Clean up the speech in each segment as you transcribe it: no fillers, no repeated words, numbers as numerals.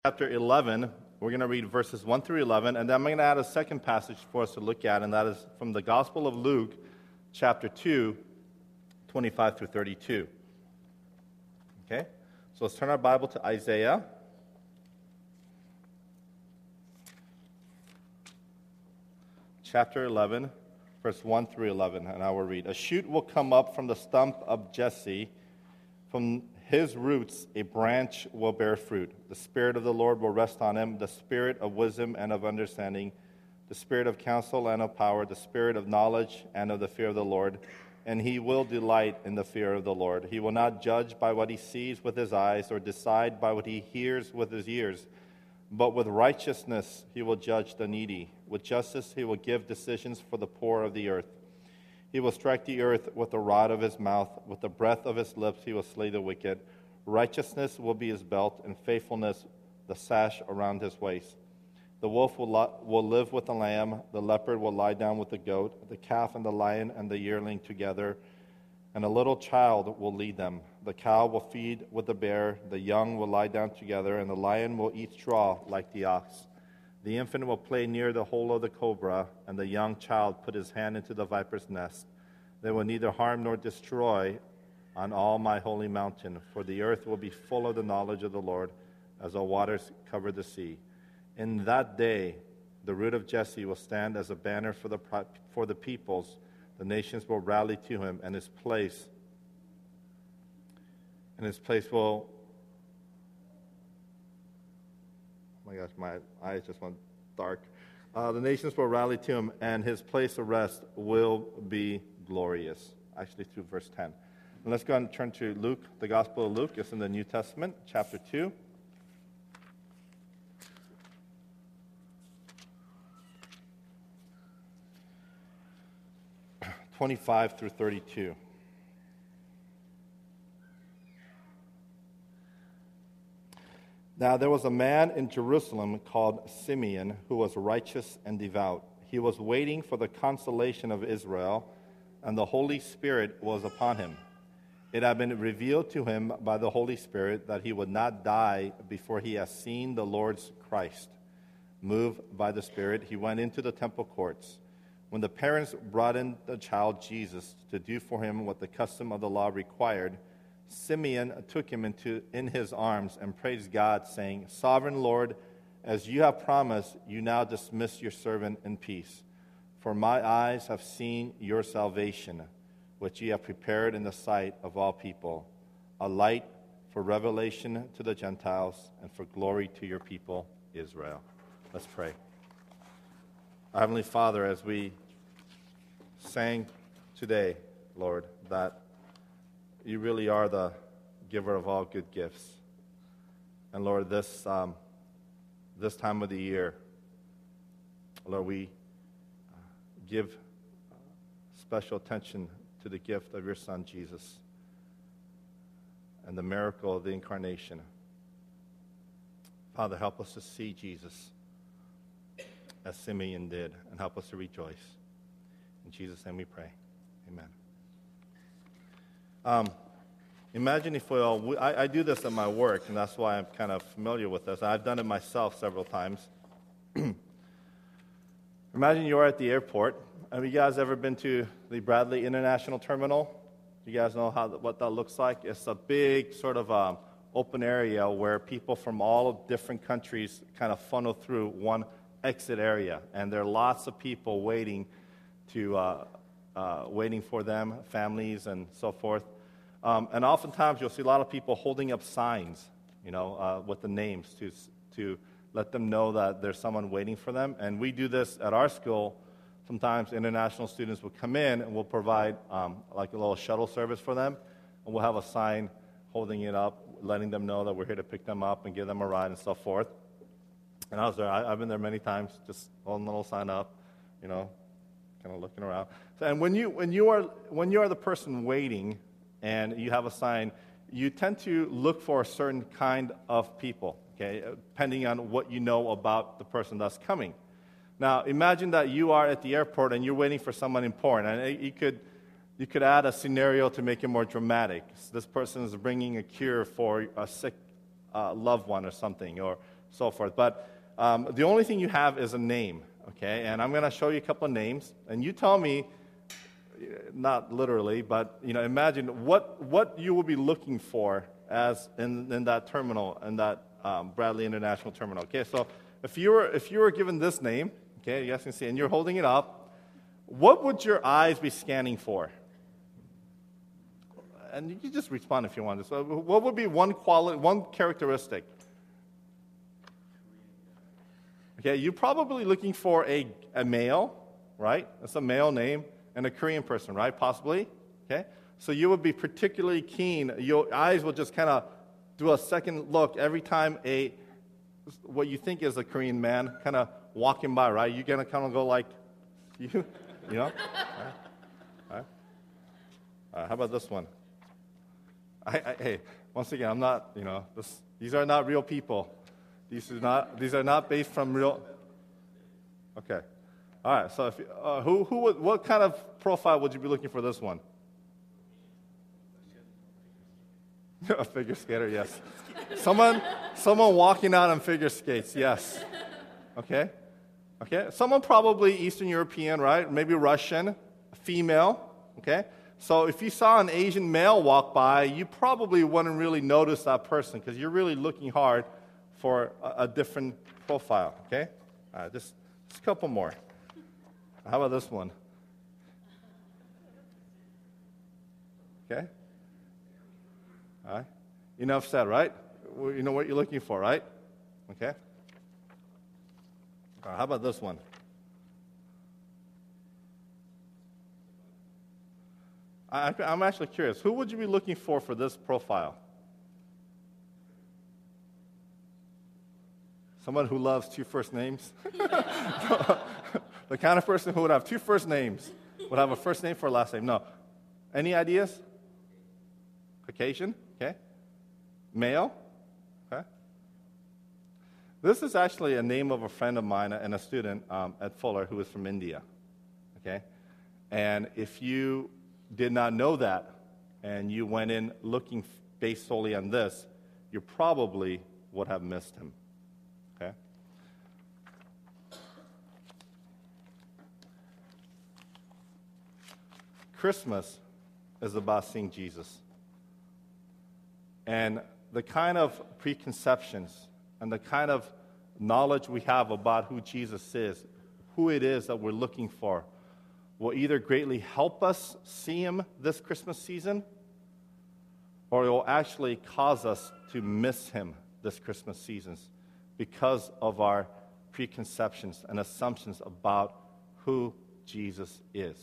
Chapter 11, we're going to read verses 1 through 11, and then I'm going to add a second passage for us to look at, and that is from the Gospel of Luke, chapter 2, 25 through 32. Okay? So let's turn our Bible to Isaiah. Chapter 11, verse 1 through 11, and I will read. A shoot will come up from the stump of Jesse, from his roots a branch will bear fruit. The Spirit of the Lord will rest on him, the Spirit of wisdom and of understanding, the Spirit of counsel and of power, the Spirit of knowledge and of the fear of the Lord. And he will delight in the fear of the Lord. He will not judge by what he sees with his eyes or decide by what he hears with his ears. But with righteousness he will judge the needy. With justice he will give decisions for the poor of the earth. He will strike the earth with the rod of his mouth. With the breath of his lips he will slay the wicked. Righteousness will be his belt, and faithfulness the sash around his waist. The wolf will live with the lamb. The leopard will lie down with the goat. The calf and the lion and the yearling together. And a little child will lead them. The cow will feed with the bear. The young will lie down together, and the lion will eat straw like the ox. The infant will play near the hole of the cobra, and the young child put his hand into the viper's nest. They will neither harm nor destroy on all my holy mountain, for the earth will be full of the knowledge of the Lord, as the waters cover the sea. In that day, the root of Jesse will stand as a banner for the peoples. The nations will rally to him, and his place will. Oh my gosh, my eyes just went dark. The nations will rally to him, and his place of rest will be glorious. Actually, through verse 10. And let's go and turn to Luke, the Gospel of Luke. It's in the New Testament, chapter 2. Verse 25 through 32. Now there was a man in Jerusalem called Simeon who was righteous and devout. He was waiting for the consolation of Israel, and the Holy Spirit was upon him. It had been revealed to him by the Holy Spirit that he would not die before he has seen the Lord's Christ. Moved by the Spirit, he went into the temple courts. When the parents brought in the child Jesus to do for him what the custom of the law required, Simeon took him in his arms and praised God, saying, Sovereign Lord, as you have promised, you now dismiss your servant in peace. For my eyes have seen your salvation, which you have prepared in the sight of all people, a light for revelation to the Gentiles and for glory to your people, Israel. Let's pray. Our Heavenly Father, as we sang today, Lord, that you really are the giver of all good gifts. And Lord, this time of the year, Lord, we give special attention to the gift of your Son, Jesus, and the miracle of the incarnation. Father, help us to see Jesus as Simeon did, and help us to rejoice. In Jesus' name we pray. Amen. Imagine if I do this at my work, and that's why I'm kind of familiar with this. I've done it myself several times. Imagine you're at the airport. Have you guys ever been to the Bradley International Terminal? You guys know what that looks like? It's a big sort of open area where people from all different countries kind of funnel through one exit area, and there are lots of people waiting for them, families and so forth. And oftentimes you'll see a lot of people holding up signs, with the names to let them know that there's someone waiting for them. And we do this at our school. Sometimes international students will come in and we'll provide like a little shuttle service for them. And we'll have a sign holding it up, letting them know that we're here to pick them up and give them a ride and so forth. And I was there. I've been there many times, just holding a little sign up, kind of looking around. So, and when you are the person waiting and you have a sign, you tend to look for a certain kind of people, okay, depending on what you know about the person that's coming. Now, imagine that you are at the airport and you're waiting for someone important, and you could add a scenario to make it more dramatic. This person is bringing a cure for a sick loved one or something, or so forth. But the only thing you have is a name, okay? And I'm going to show you a couple of names, and you tell me, not literally, but imagine what you will be looking for as in that terminal, in that Bradley International Terminal. Okay, so if you were given this name, okay, you guys can see, and you're holding it up, what would your eyes be scanning for? And you can just respond if you want. So what would be one characteristic? Okay, you're probably looking for a male, right? That's a male name, and a Korean person, right? Possibly. Okay, so you would be particularly keen. Your eyes will just kind of do a second look every time what you think is a Korean man kind of walking by, right? You're gonna kind of go like, you know. All right. How about this one? Hey, once again, I'm not, these are not real people. These are not based from real. Okay, all right. So, what kind of profile would you be looking for this one? A figure skater, yes. Someone walking out on figure skates, yes. Okay. Someone probably Eastern European, right? Maybe Russian, female. Okay. So if you saw an Asian male walk by, you probably wouldn't really notice that person because you're really looking hard for a different profile, okay? All right, just a couple more. How about this one? Okay? All right. Enough said, right? You know what you're looking for, right? Okay? All right, how about this one? I'm actually curious. Who would you be looking for this profile? Someone who loves two first names? The kind of person who would have two first names, would have a first name for a last name. No. Any ideas? Caucasian? Okay. Male? Okay. This is actually a name of a friend of mine and a student at Fuller who is from India. Okay. And if you did not know that, and you went in looking based solely on this, you probably would have missed him. Okay? Christmas is about seeing Jesus. And the kind of preconceptions and the kind of knowledge we have about who Jesus is, who it is that we're looking for, will either greatly help us see him this Christmas season, or it will actually cause us to miss him this Christmas season because of our preconceptions and assumptions about who Jesus is.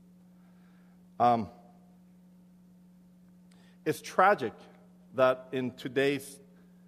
It's tragic that in today's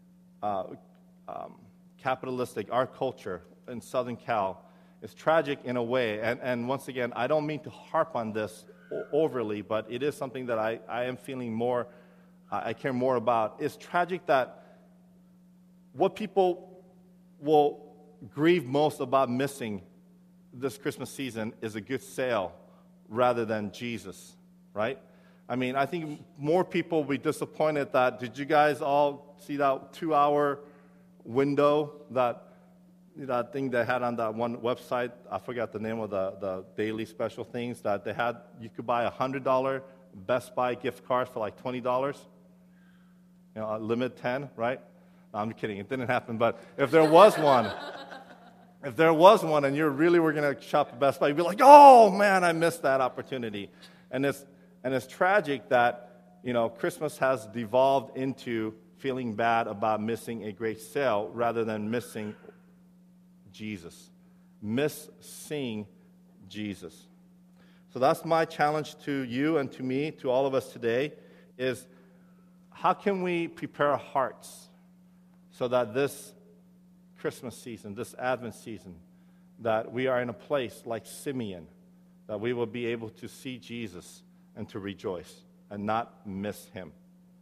capitalistic, our culture in Southern Cal, it's tragic in a way, and once again, I don't mean to harp on this overly, but it is something that I am feeling more, I care more about. It's tragic that what people will grieve most about missing this Christmas season is a good sale rather than Jesus, right? I mean, I think more people will be disappointed that, did you guys all see that 2-hour window, that thing they had on that one website? I forgot the name of the daily special things that they had. You could buy a $100 Best Buy gift card for like $20. Limit 10, right? No, I'm kidding. It didn't happen. But if there was one, and you really were going to shop at Best Buy, you'd be like, oh, man, I missed that opportunity. And it's tragic that, Christmas has devolved into feeling bad about missing a great sale rather than missing Jesus. Miss seeing Jesus. So that's my challenge to you and to me, to all of us today, is how can we prepare our hearts so that this Christmas season, this Advent season, that we are in a place like Simeon, that we will be able to see Jesus and to rejoice and not miss him.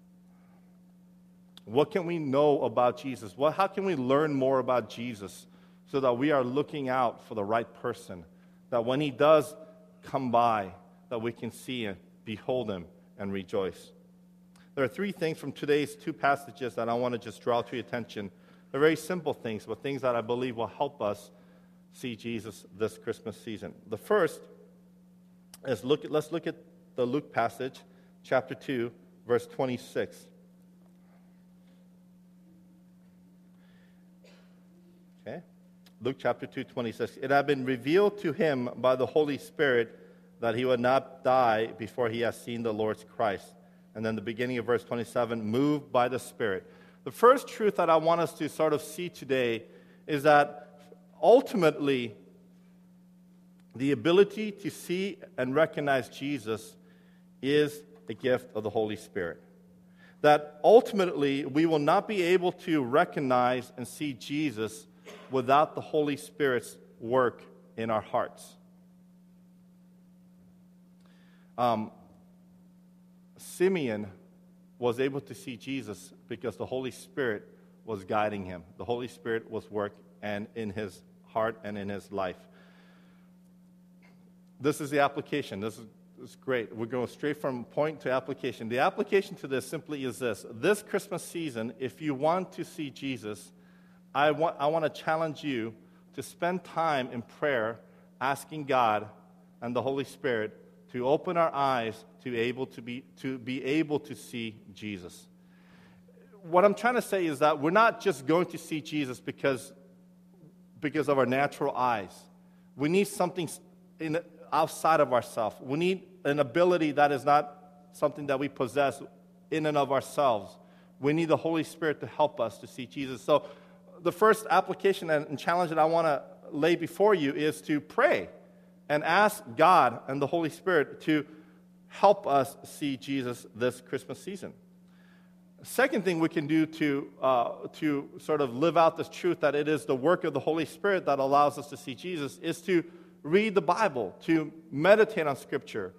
What can we know about Jesus? How can we learn more about Jesus so that we are looking out for the right person, that when he does come by, that we can see him, behold him, and rejoice? There are 3 things from today's 2 passages that I want to just draw to your attention They're very simple things, but things that I believe will help us see Jesus this Christmas season. The first is let's look at the Luke passage, chapter 2, verse 26. Okay? Luke chapter 2, 26. It had been revealed to him by the Holy Spirit that he would not die before he has seen the Lord's Christ. And then the beginning of verse 27, moved by the Spirit. The first truth that I want us to sort of see today is that ultimately, the ability to see and recognize Jesus is a gift of the Holy Spirit. That ultimately, we will not be able to recognize and see Jesus without the Holy Spirit's work in our hearts. Simeon was able to see Jesus because the Holy Spirit was guiding him. The Holy Spirit was working and in his heart and in his life. This is the application. This is great. We're going straight from point to application. The application to this simply is this. This Christmas season, if you want to see Jesus, I want to challenge you to spend time in prayer asking God and the Holy Spirit to open our eyes to be able to see Jesus. What I'm trying to say is that we're not just going to see Jesus because of our natural eyes. We need something outside of ourselves. We need an ability that is not something that we possess in and of ourselves. We need the Holy Spirit to help us to see Jesus. So the first application and challenge that I want to lay before you is to pray and ask God and the Holy Spirit to help us see Jesus this Christmas season. Second thing we can do to sort of live out this truth that it is the work of the Holy Spirit that allows us to see Jesus is to read the Bible, to meditate on Scripture.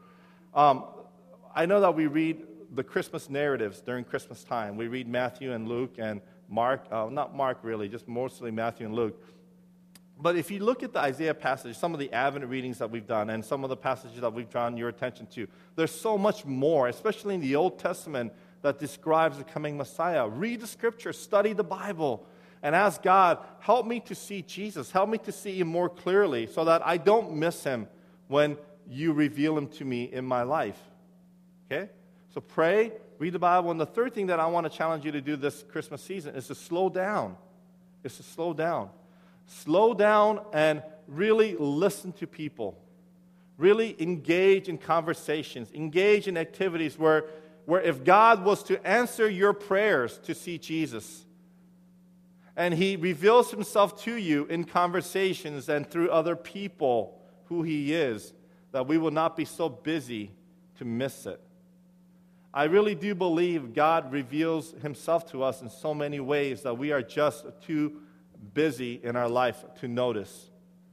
I know that we read the Christmas narratives during Christmas time. We read Matthew and Luke and Mark, not Mark really, just mostly Matthew and Luke. But if you look at the Isaiah passage, some of the Advent readings that we've done and some of the passages that we've drawn your attention to, there's so much more, especially in the Old Testament, that describes the coming Messiah. Read the Scripture, study the Bible, and ask God, help me to see Jesus. Help me to see Him more clearly so that I don't miss Him when you reveal Him to me in my life. Okay? So pray, read the Bible. And the third thing that I want to challenge you to do this Christmas season is to slow down. Slow down and really listen to people. Really engage in conversations. Engage in activities where if God was to answer your prayers to see Jesus, and He reveals Himself to you in conversations and through other people who He is, that we will not be so busy to miss it. I really do believe God reveals Himself to us in so many ways that we are just too busy in our life to notice.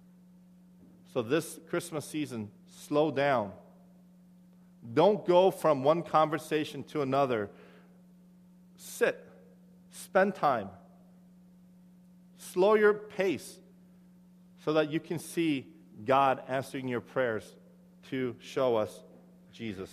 So this Christmas season, slow down. Don't go from one conversation to another. Sit. Spend time. Slow your pace so that you can see God answering your prayers to show us Jesus.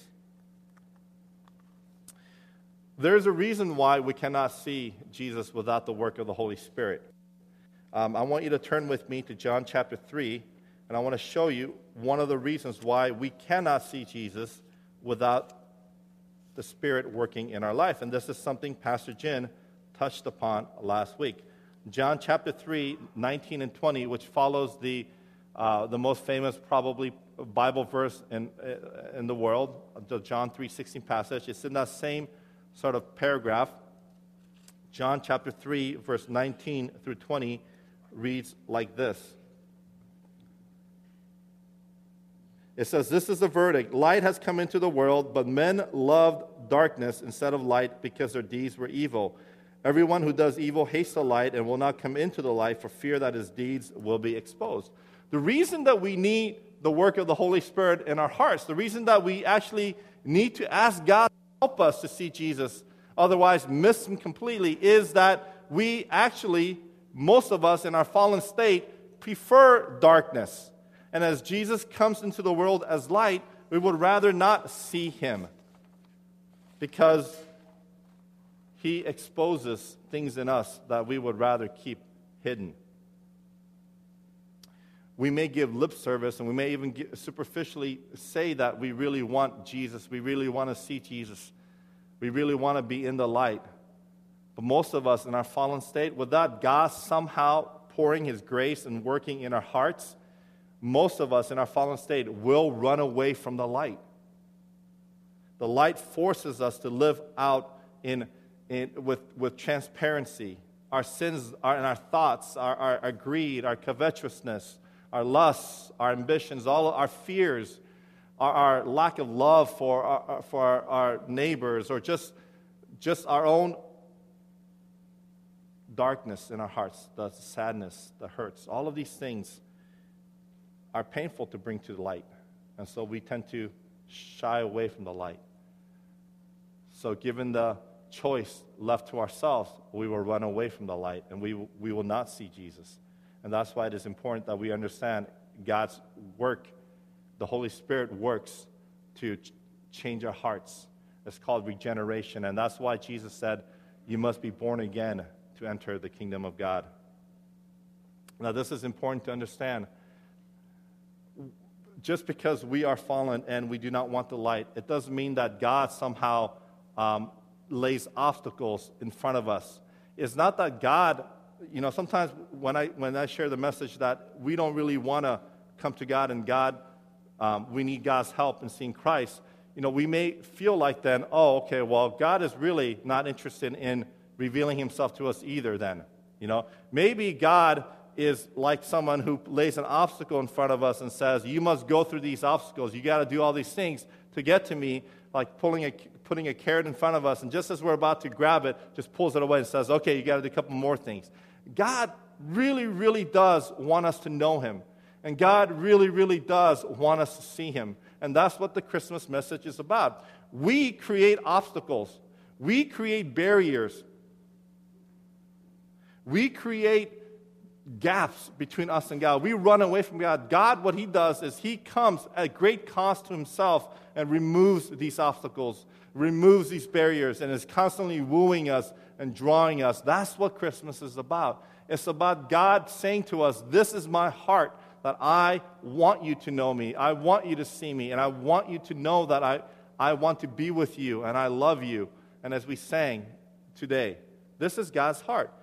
There's a reason why we cannot see Jesus without the work of the Holy Spirit. I want you to turn with me to John chapter 3, and I want to show you one of the reasons why we cannot see Jesus without the Spirit working in our life. And this is something Pastor Jin touched upon last week. John chapter 3, 19 and 20, which follows the most famous probably Bible verse in the world, the John 3:16 passage. It's in that same sort of paragraph. John chapter 3, verse 19 through 20 reads like this. It says, "This is the verdict. Light has come into the world, but men loved darkness instead of light because their deeds were evil. Everyone who does evil hates the light and will not come into the light for fear that his deeds will be exposed." The reason that we need the work of the Holy Spirit in our hearts, the reason that we actually need to ask God to help us to see Jesus, otherwise miss Him completely, is that we actually, most of us in our fallen state, prefer darkness. And as Jesus comes into the world as light, we would rather not see Him because He exposes things in us that we would rather keep hidden. We may give lip service, and we may even superficially say that we really want Jesus. We really want to see Jesus. We really want to be in the light. But most of us in our fallen state, without God somehow pouring His grace and working in our hearts, most of us in our fallen state will run away from the light. The light forces us to live out with transparency. Our sins are in our thoughts, our greed, our covetousness, our lusts, our ambitions, all our fears, our lack of love for our neighbors, or just our own darkness in our hearts, the sadness, the hurts. All of these things are painful to bring to the light. And so we tend to shy away from the light. So given the choice left to ourselves, we will run away from the light, and we will not see Jesus. And that's why it is important that we understand God's work. The Holy Spirit works to change our hearts. It's called regeneration. And that's why Jesus said, you must be born again to enter the kingdom of God. Now, this is important to understand. Just because we are fallen and we do not want the light, it doesn't mean that God somehow lays obstacles in front of us. It's not that God, sometimes when I share the message that we don't really want to come to God, and God, we need God's help in seeing Christ, we may feel like then, okay, well, God is really not interested in revealing Himself to us either then. Maybe God is like someone who lays an obstacle in front of us and says, you must go through these obstacles. You got to do all these things to get to me, like putting a carrot in front of us, and just as we're about to grab it, just pulls it away and says, okay, you got to do a couple more things. God really, really does want us to know Him. And God really, really does want us to see Him. And that's what the Christmas message is about. We create obstacles. We create barriers. We create gaps between us and God. We run away from God. God, what He does is He comes at great cost to Himself and removes these obstacles, removes these barriers, and is constantly wooing us and drawing us. That's what Christmas is about. It's about God saying to us, this is my heart, that I want you to know me. I want you to see me, and I want you to know that I want to be with you, and I love you. And as we sang today, this is God's heart.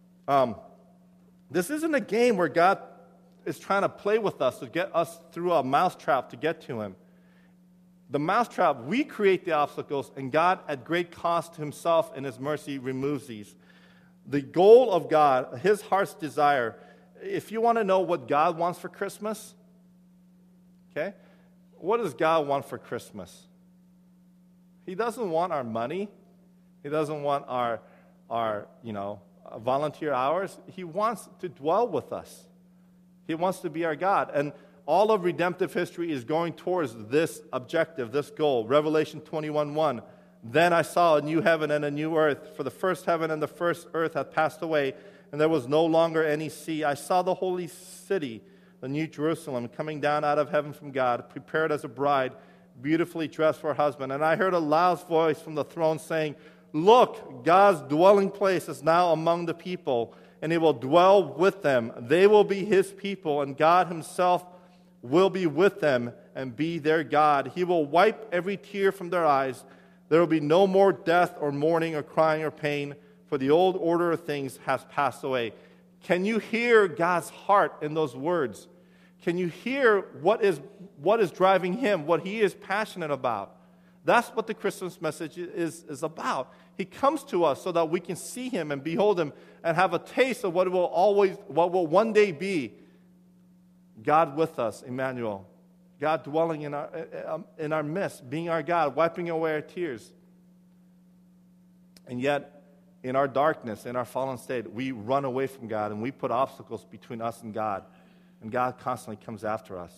This isn't a game where God is trying to play with us to get us through a mousetrap to get to Him. The mousetrap, we create the obstacles, and God, at great cost to Himself and His mercy, removes these. The goal of God, His heart's desire, if you want to know what God wants for Christmas, okay, what does God want for Christmas? He doesn't want our money. He doesn't want our volunteer hours. He wants to dwell with us. He wants to be our God. And all of redemptive history is going towards this objective, this goal. Revelation 21:1. Then I saw a new heaven and a new earth, for the first heaven and the first earth had passed away, and there was no longer any sea. I saw the holy city, the new Jerusalem, coming down out of heaven from God, prepared as a bride, beautifully dressed for her husband. And I heard a loud voice from the throne saying, look, God's dwelling place is now among the people, and He will dwell with them. They will be His people, and God Himself will be with them and be their God. He will wipe every tear from their eyes. There will be no more death or mourning or crying or pain, for the old order of things has passed away. Can you hear God's heart in those words? Can you hear what is driving Him, what He is passionate about? That's what the Christmas message is about. He comes to us so that we can see Him and behold Him and have a taste of what will one day be. God with us, Emmanuel. God dwelling in our midst, being our God, wiping away our tears. And yet, in our darkness, in our fallen state, we run away from God and we put obstacles between us and God. And God constantly comes after us.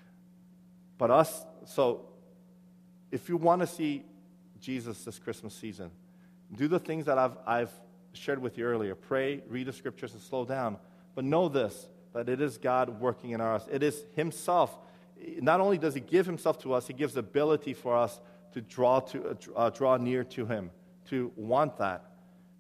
So if you want to see Jesus this Christmas season, do the things that I've shared with you earlier. Pray, read the scriptures, and slow down. But know this, that it is God working in us. It is Himself. Not only does He give Himself to us, He gives the ability for us to draw near to Him, to want that.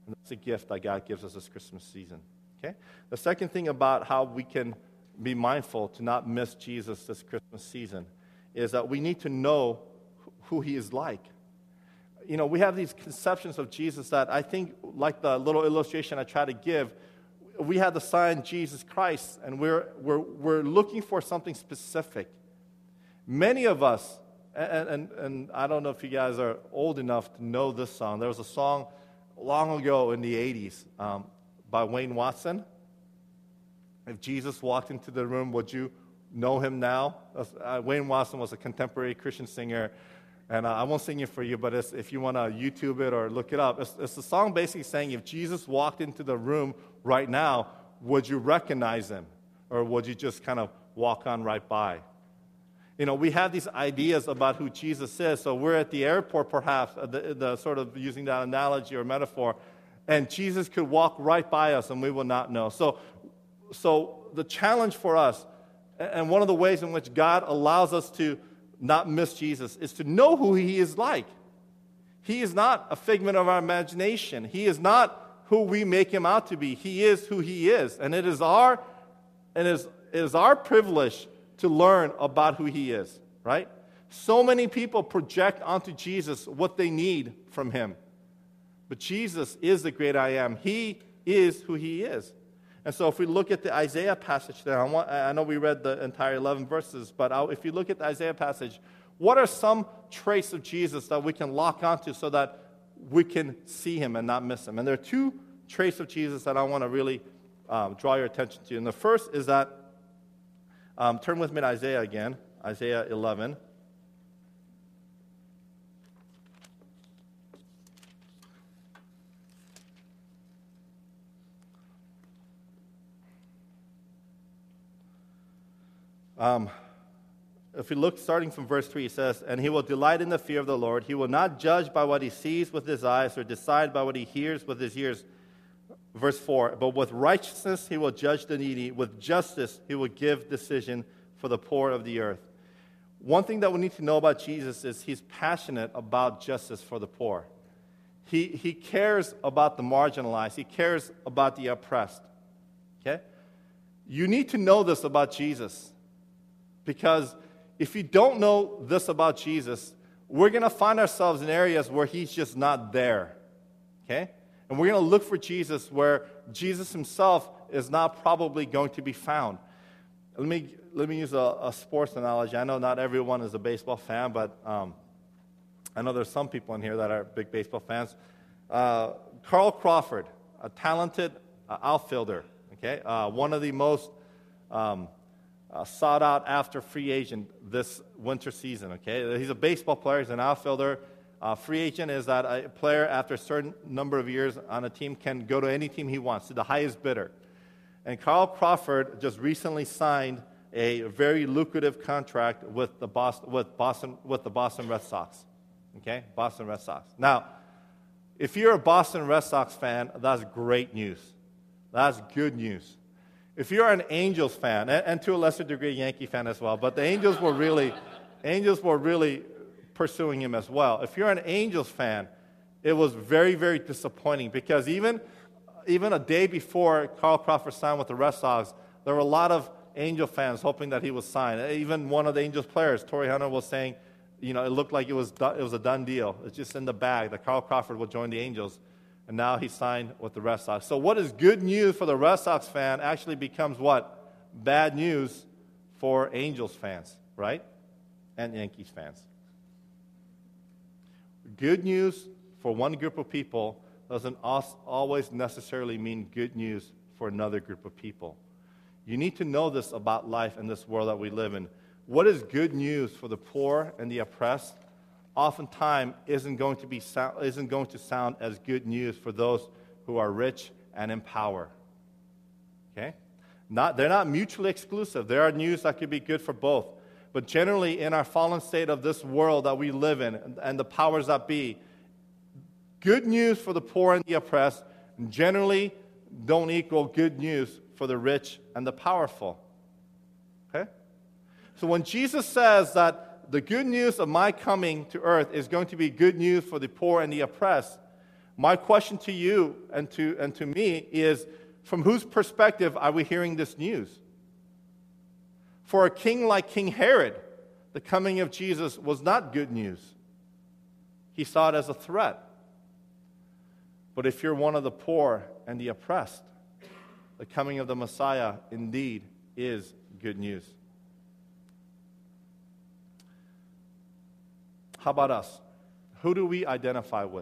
And that's a gift that God gives us this Christmas season. Okay? The second thing about how we can be mindful to not miss Jesus this Christmas season is that we need to know who he is like. You know, we have these conceptions of Jesus that I think, like the little illustration I try to give, we have the sign Jesus Christ, and we're looking for something specific. Many of us, and I don't know if you guys are old enough to know this song. There was a song long ago in the 80s by Wayne Watson. If Jesus walked into the room, would you know him now? Wayne Watson was a contemporary Christian singer, and I won't sing it for you, but if you want to YouTube it or look it up, it's a song basically saying if Jesus walked into the room right now, would you recognize him? Or would you just kind of walk on right by? You know, we have these ideas about who Jesus is. So we're at the airport, perhaps, the sort of using that analogy or metaphor, and Jesus could walk right by us and we will not know. So the challenge for us, and one of the ways in which God allows us to not miss Jesus, is to know who he is like. He is not a figment of our imagination. He is not who we make him out to be. He is who he is. And it is our privilege to learn about who he is, right? So many people project onto Jesus what they need from him. But Jesus is the great I am. He is who he is. And so if we look at the Isaiah passage there, I know we read the entire 11 verses, but if you look at the Isaiah passage, what are some traits of Jesus that we can lock onto so that we can see him and not miss him? And there are two traits of Jesus that I want to really draw your attention to. And the first is that, turn with me to Isaiah again, Isaiah 11. If you look, starting from verse 3, it says, "And he will delight in the fear of the Lord. He will not judge by what he sees with his eyes or decide by what he hears with his ears." Verse 4, "But with righteousness he will judge the needy. With justice he will give decision for the poor of the earth." One thing that we need to know about Jesus is he's passionate about justice for the poor. He cares about the marginalized. He cares about the oppressed. Okay? You need to know this about Jesus. Because if you don't know this about Jesus, we're going to find ourselves in areas where he's just not there. Okay? And we're going to look for Jesus where Jesus himself is not probably going to be found. Let me use a sports analogy. I know not everyone is a baseball fan, but I know there's some people in here that are big baseball fans. Carl Crawford, a talented outfielder, okay? One of the most sought out after free agent this winter season, okay? He's a baseball player, he's an outfielder. Free agent is that a player after a certain number of years on a team can go to any team he wants, to the highest bidder. And Carl Crawford just recently signed a very lucrative contract with the Boston Red Sox, okay? Boston Red Sox. Now, if you're a Boston Red Sox fan, that's great news. That's good news. If you're an Angels fan, and to a lesser degree, Yankee fan as well, but the Angels were really pursuing him as well. If you're an Angels fan, it was very, very disappointing because even a day before Carl Crawford signed with the Red Sox, there were a lot of Angel fans hoping that he was signed. Even one of the Angels players, Torrey Hunter, was saying, you know, it looked like it was a done deal. It's just in the bag that Carl Crawford would join the Angels. And now he signed with the Red Sox. So what is good news for the Red Sox fan actually becomes what? Bad news for Angels fans, right? And Yankees fans. Good news for one group of people doesn't always necessarily mean good news for another group of people. You need to know this about life in this world that we live in. What is good news for the poor and the oppressed oftentimes isn't going to sound as good news for those who are rich and in power. Okay? They're not mutually exclusive. There are news that could be good for both. But generally, in our fallen state of this world that we live in and the powers that be, good news for the poor and the oppressed generally don't equal good news for the rich and the powerful. Okay? So when Jesus says that the good news of my coming to earth is going to be good news for the poor and the oppressed, My question to you and to me is, from whose perspective are we hearing this news? For a king like King Herod, the coming of Jesus was not good news. He saw it as a threat. But if you're one of the poor and the oppressed, the coming of the Messiah indeed is good news. How about us? Who do we identify with?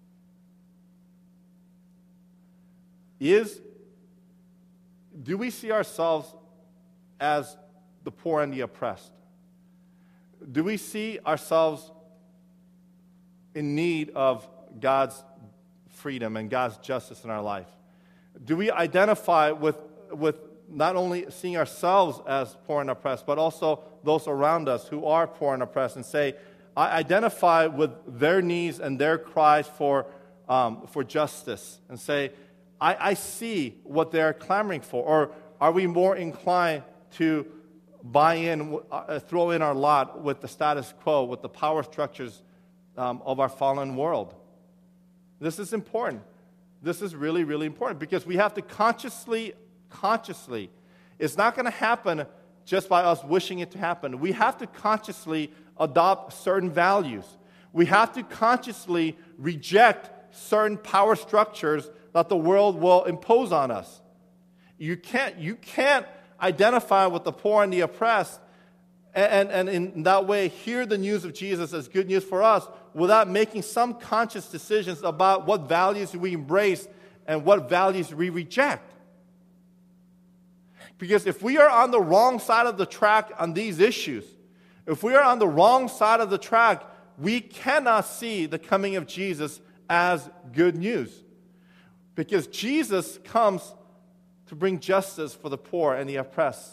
Do we see ourselves as the poor and the oppressed? Do we see ourselves in need of God's freedom and God's justice in our life? Do we identify with not only seeing ourselves as poor and oppressed, but also those around us who are poor and oppressed, and say, I identify with their needs and their cries for justice, and say, I see what they're clamoring for? Or are we more inclined to buy in, throw in our lot with the status quo, with the power structures of our fallen world? This is important. This is really, really important, because we have to consciously, it's not going to happen just by us wishing it to happen. We have to consciously adopt certain values. We have to consciously reject certain power structures that the world will impose on us. You can't identify with the poor and the oppressed and in that way hear the news of Jesus as good news for us without making some conscious decisions about what values we embrace and what values we reject. Because if we are on the wrong side of the track on these issues, if we are on the wrong side of the track, we cannot see the coming of Jesus as good news. Because Jesus comes to bring justice for the poor and the oppressed.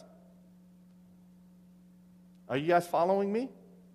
Are you guys following me?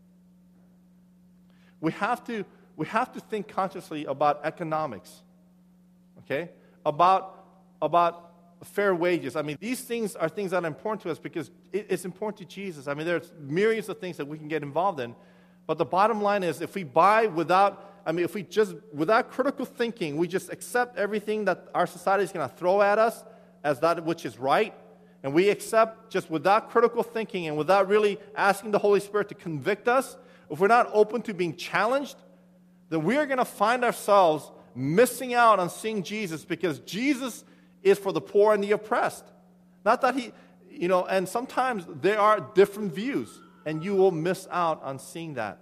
We have to think consciously about economics, okay? About fair wages. I mean, these things are things that are important to us because it's important to Jesus. I mean, there's myriads of things that we can get involved in. But the bottom line is, if we buy without critical thinking, we just accept everything that our society is going to throw at us as that which is right, and we accept just without critical thinking and without really asking the Holy Spirit to convict us, if we're not open to being challenged, then we're going to find ourselves missing out on seeing Jesus, because Jesus is for the poor and the oppressed. Not that and sometimes there are different views, and you will miss out on seeing that.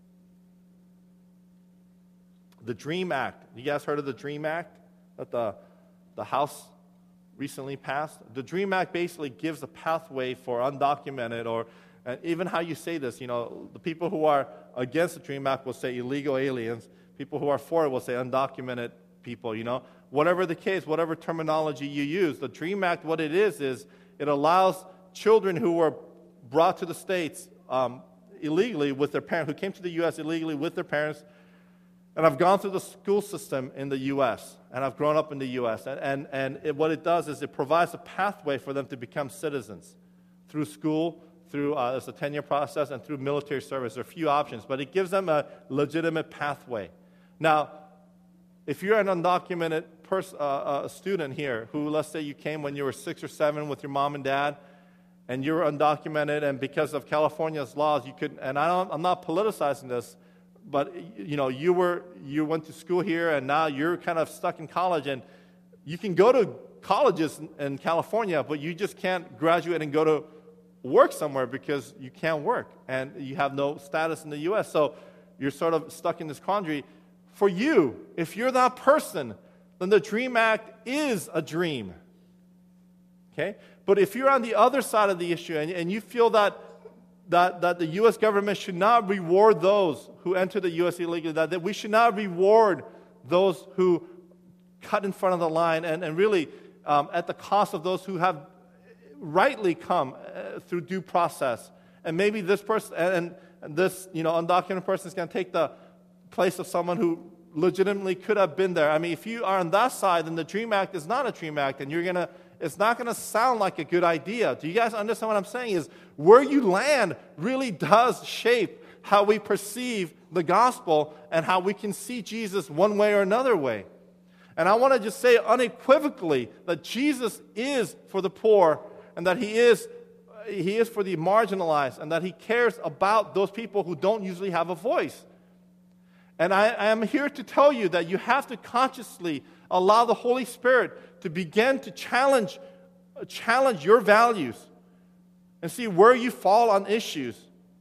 The DREAM Act. You guys heard of the DREAM Act that the House recently passed? The DREAM Act basically gives a pathway for undocumented, or even how you say this, the people who are against the DREAM Act will say illegal aliens. People who are for it will say undocumented people, Whatever the case, whatever terminology you use, the DREAM Act, what it is it allows children who were brought to the States illegally with their parents, who came to the U.S. illegally with their parents, and I've gone through the school system in the U.S., and I've grown up in the U.S., what it does is it provides a pathway for them to become citizens through school, through it's a 10-year process, and through military service. There are a few options, but it gives them a legitimate pathway. Now, if you're an undocumented student here who, let's say you came when you were 6 or 7 with your mom and dad, and you were undocumented, and because of California's laws, you could, and I'm not politicizing this, but you went to school here, and now you're kind of stuck in college, and you can go to colleges in California, but you just can't graduate and go to work somewhere because you can't work, and you have no status in the U.S., so you're sort of stuck in this quandary. For you, if you're that person, then the DREAM Act is a dream. Okay? But if you're on the other side of the issue and you feel that the U.S. government should not reward those who enter the U.S. illegally, that we should not reward those who cut in front of the line and really at the cost of those who have rightly come through due process. And maybe this person and this undocumented person is going to take the place of someone who legitimately could have been there. I mean, if you are on that side, then the DREAM Act is not a DREAM Act, and it's not going to sound like a good idea. Do you guys understand what I'm saying? Is where you land really does shape how we perceive the gospel and how we can see Jesus one way or another way. And I want to just say unequivocally that Jesus is for the poor and that He is for the marginalized and that He cares about those people who don't usually have a voice. And I am here to tell you that you have to consciously allow the Holy Spirit to begin to challenge your values and see where you fall on issues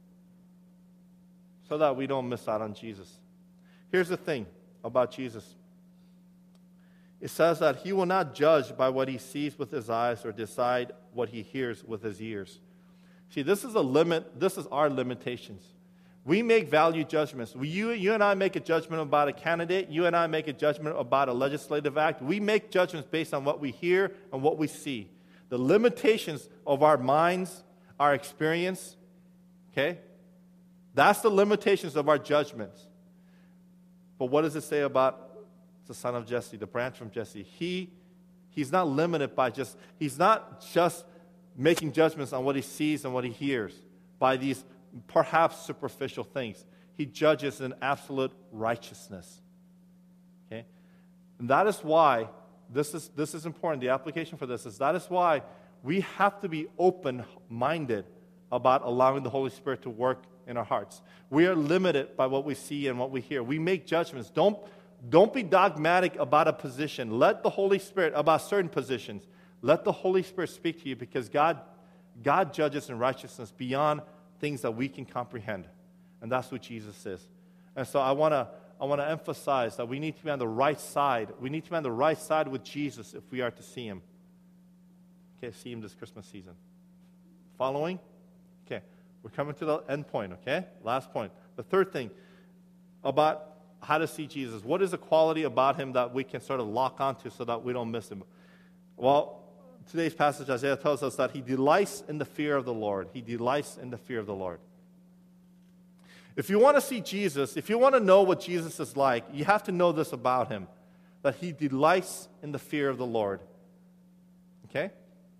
so that we don't miss out on Jesus. Here's the thing about Jesus. It says that He will not judge by what He sees with His eyes or decide what He hears with His ears. See, this is a limit. This is our limitations. We make value judgments. You and I make a judgment about a candidate. You and I make a judgment about a legislative act. We make judgments based on what we hear and what we see. The limitations of our minds, our experience, okay? That's the limitations of our judgments. But what does it say about the son of Jesse, the branch from Jesse? He's not limited by he's not just making judgments on what he sees and what he hears by these perhaps superficial things. He judges in absolute righteousness. Okay? And that is why this is important. The application for this is that is why we have to be open-minded about allowing the Holy Spirit to work in our hearts. We are limited by what we see and what we hear. We make judgments. Don't be dogmatic about a position. Let the Holy Spirit, about certain positions, let the Holy Spirit speak to you because God judges in righteousness beyond things that we can comprehend. And that's what Jesus is. And so I want to emphasize that we need to be on the right side. We need to be on the right side with Jesus if we are to see Him. Okay, see Him this Christmas season. Following? Okay, we're coming to the end point, okay? Last point. The third thing about how to see Jesus. What is the quality about Him that we can sort of lock onto so that we don't miss Him? Well, today's passage, Isaiah tells us that He delights in the fear of the Lord. He delights in the fear of the Lord. If you want to see Jesus, if you want to know what Jesus is like, you have to know this about Him, that He delights in the fear of the Lord. Okay?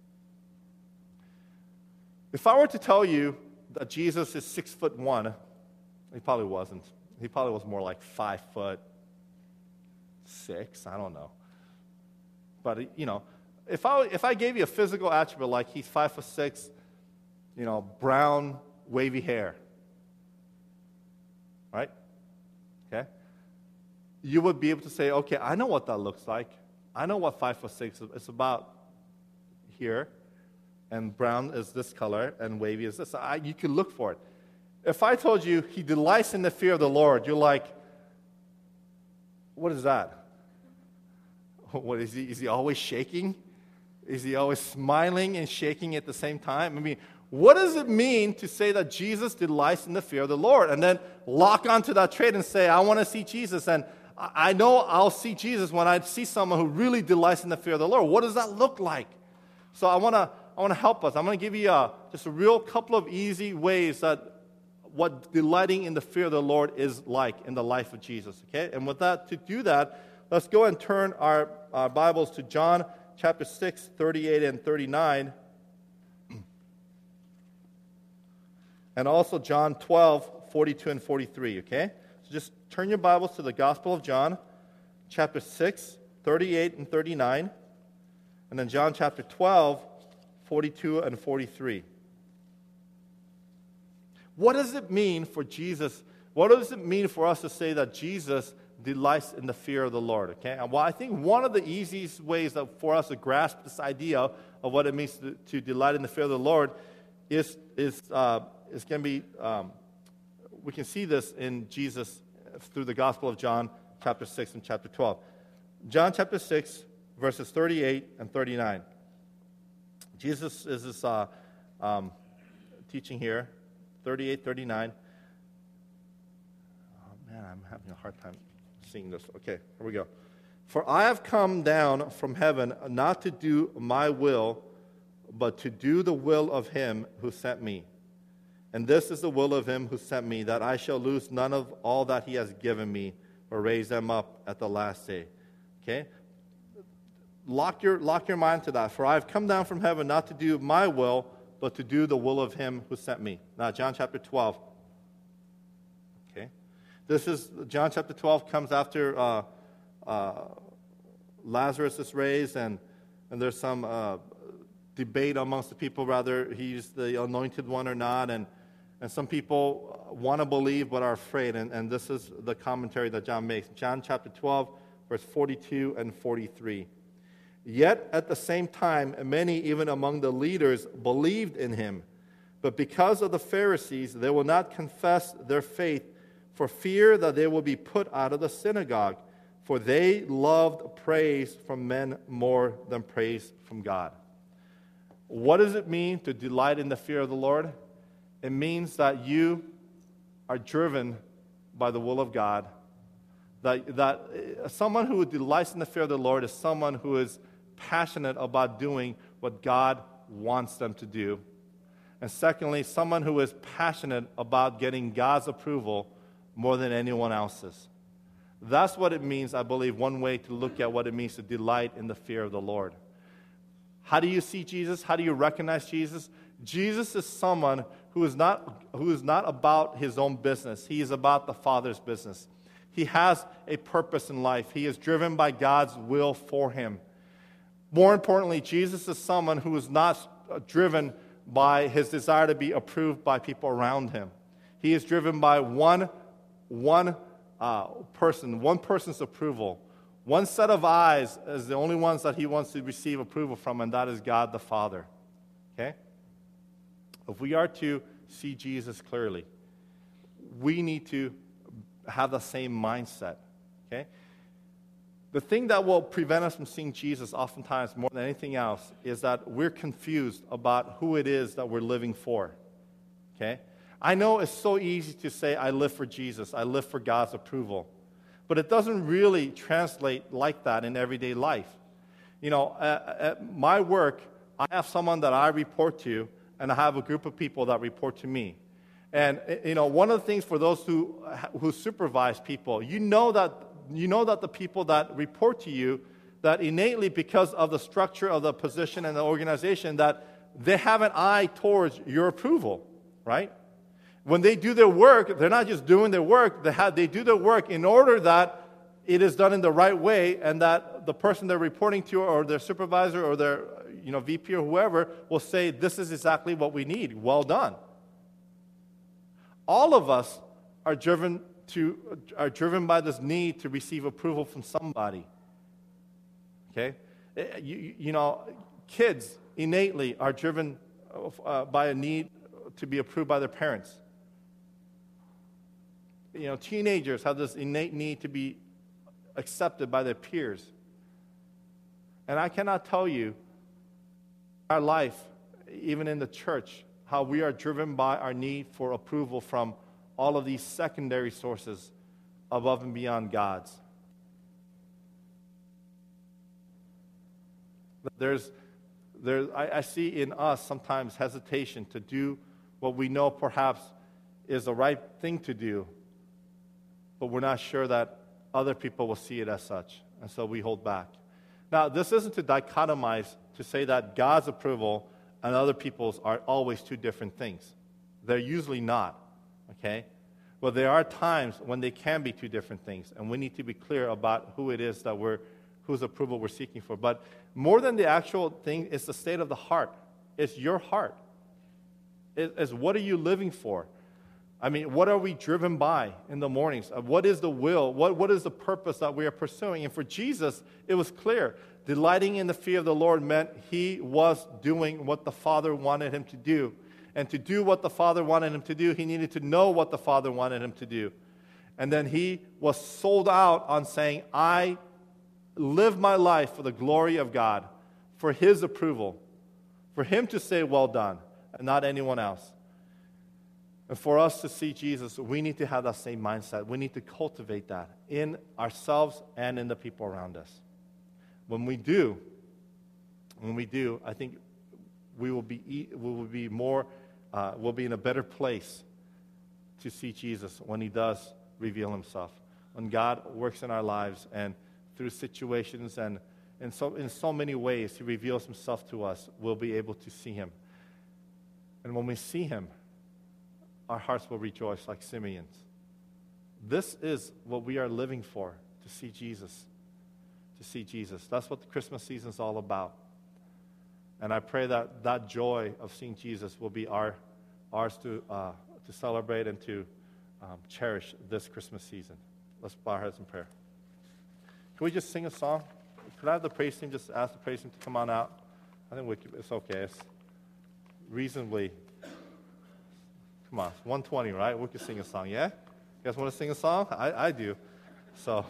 If I were to tell you that Jesus is 6'1", He probably wasn't. He probably was more like 5'6", I don't know. But, if I gave you a physical attribute like he's 5'6", brown, wavy hair, right? Okay? You would be able to say, okay, I know what that looks like. I know what 5'6" is about here, and brown is this color, and wavy is this. You can look for it. If I told you He delights in the fear of the Lord, you're like, what is that? What is he always shaking? Is He always smiling and shaking at the same time? I mean, what does it mean to say that Jesus delights in the fear of the Lord? And then lock onto that trait and say, I want to see Jesus. And I know I'll see Jesus when I see someone who really delights in the fear of the Lord. What does that look like? So I want to help us. I'm going to give you just a real couple of easy ways that what delighting in the fear of the Lord is like in the life of Jesus. Okay? And with that, to do that, let's go and turn our Bibles to John chapter 6, 38 and 39. And also John 12, 42 and 43, okay? So just turn your Bibles to the Gospel of John, chapter 6, 38 and 39. And then John chapter 12, 42 and 43. What does it mean for Jesus? What does it mean for us to say that Jesus delights in the fear of the Lord? Okay, and well, I think one of the easiest ways for us to grasp this idea of what it means to delight in the fear of the Lord is going to be we can see this in Jesus through the Gospel of John, chapter 6 and chapter 12. John chapter 6, verses 38 and 39. Jesus is this teaching here, 38, 39. Oh man, I'm having a hard time seeing this. Okay, here we go. For I have come down from heaven not to do my will, but to do the will of Him who sent me. And this is the will of Him who sent me, that I shall lose none of all that He has given me, but raise them up at the last day. Okay? Lock your mind to that. For I have come down from heaven not to do my will, but to do the will of Him who sent me. Now, John chapter 12. This is, John chapter 12 comes after Lazarus is raised, and there's some debate amongst the people whether he's the anointed one or not, and some people want to believe but are afraid, and this is the commentary that John makes. John chapter 12, verse 42 and 43. Yet at the same time, many even among the leaders believed in him, but because of the Pharisees, they will not confess their faith for fear that they will be put out of the synagogue, for they loved praise from men more than praise from God. What does it mean to delight in the fear of the Lord? It means that you are driven by the will of God. That someone who delights in the fear of the Lord is someone who is passionate about doing what God wants them to do. And secondly, someone who is passionate about getting God's approval more than anyone else's. That's what it means, I believe, one way to look at what it means to delight in the fear of the Lord. How do you see Jesus? How do you recognize Jesus? Jesus is someone who is not about his own business. He is about the Father's business. He has a purpose in life. He is driven by God's will for him. More importantly, Jesus is someone who is not driven by his desire to be approved by people around him. He is driven by one person's approval. One set of eyes is the only ones that he wants to receive approval from, and that is God the Father. Okay? If we are to see Jesus clearly, we need to have the same mindset. Okay? The thing that will prevent us from seeing Jesus oftentimes more than anything else is that we're confused about who it is that we're living for. Okay? I know it's so easy to say, I live for Jesus, I live for God's approval. But it doesn't really translate like that in everyday life. You know, at my work, I have someone that I report to, and I have a group of people that report to me. And, you know, one of the things for those who supervise people, you know that the people that report to you, that innately, because of the structure of the position and the organization, that they have an eye towards your approval, right? When they do their work, they're not just doing their work, they do their work in order that it is done in the right way, and that the person they're reporting to, or their supervisor, or their VP or whoever, will say, this is exactly what we need. Well done. All of us are driven by this need to receive approval from somebody. Okay? Kids innately are driven by a need to be approved by their parents. Teenagers have this innate need to be accepted by their peers. And I cannot tell you our life, even in the church, how we are driven by our need for approval from all of these secondary sources above and beyond God's. I see in us sometimes hesitation to do what we know perhaps is the right thing to do, but we're not sure that other people will see it as such, and so we hold back. Now, this isn't to dichotomize, to say that God's approval and other people's are always two different things. They're usually not, okay? But there are times when they can be two different things, and we need to be clear about who it is that whose approval we're seeking for. But more than the actual thing, it's the state of the heart. It's your heart. It's what are you living for? I mean, what are we driven by in the mornings? What is the will? What is the purpose that we are pursuing? And for Jesus, it was clear. Delighting in the fear of the Lord meant he was doing what the Father wanted him to do. And to do what the Father wanted him to do, he needed to know what the Father wanted him to do. And then he was sold out on saying, I live my life for the glory of God, for his approval, for him to say, well done, and not anyone else. And for us to see Jesus, we need to have that same mindset. We need to cultivate that in ourselves and in the people around us. When we do, I think we'll be in a better place to see Jesus when he does reveal himself. When God works in our lives and through situations and in so many ways he reveals himself to us, we'll be able to see him. And when we see him, our hearts will rejoice like Simeon's. This is what we are living for, to see Jesus. To see Jesus. That's what the Christmas season is all about. And I pray that that joy of seeing Jesus will be ours to celebrate and to cherish this Christmas season. Let's bow our heads in prayer. Can we just sing a song? Could I have the praise team just ask the praise team to come on out? I think it's okay. It's reasonably. Come on, it's 1:20, right? We can sing a song, yeah? You guys want to sing a song? I do. So.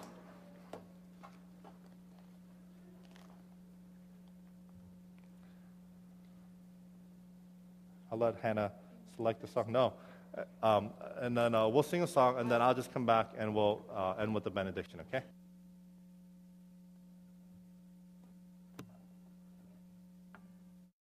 I'll let Hannah select the song. No. And then we'll sing a song, and then I'll just come back and we'll end with the benediction, okay?